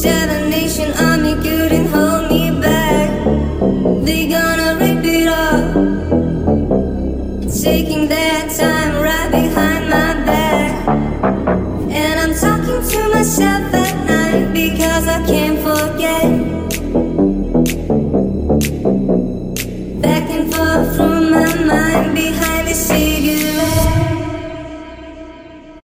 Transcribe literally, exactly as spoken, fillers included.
Seven Nation Army couldn't hold me back. They gonna rip it up, taking their time right behind my back. And I'm talking to myself at night because I can't forget. Back and forth from my mind behind the savior.